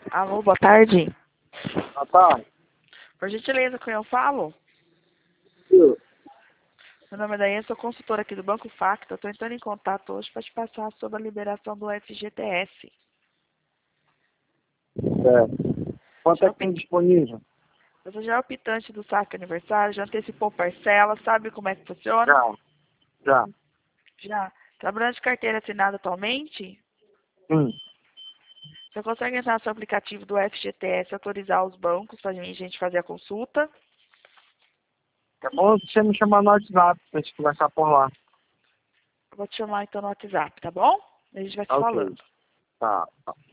Alô, boa tarde. Ah, tá. Por gentileza, com quem eu falo? Eu. Meu nome é Daí, sou consultora aqui do Banco Facta. Estou entrando em contato hoje para te passar sobre a liberação do FGTS. Certo. Quanto é que tem disponível? Você já é optante do saque aniversário, já antecipou parcela, sabe como é que funciona? Já. Já. Já. Trabalhando de carteira assinada atualmente, Sim. você consegue entrar no seu aplicativo do FGTS e autorizar os bancos para a gente fazer a consulta. É bom você me chamar no WhatsApp pra gente conversar por lá. Eu vou te chamar então no WhatsApp, tá bom? A gente vai se Ok. falando. Tá.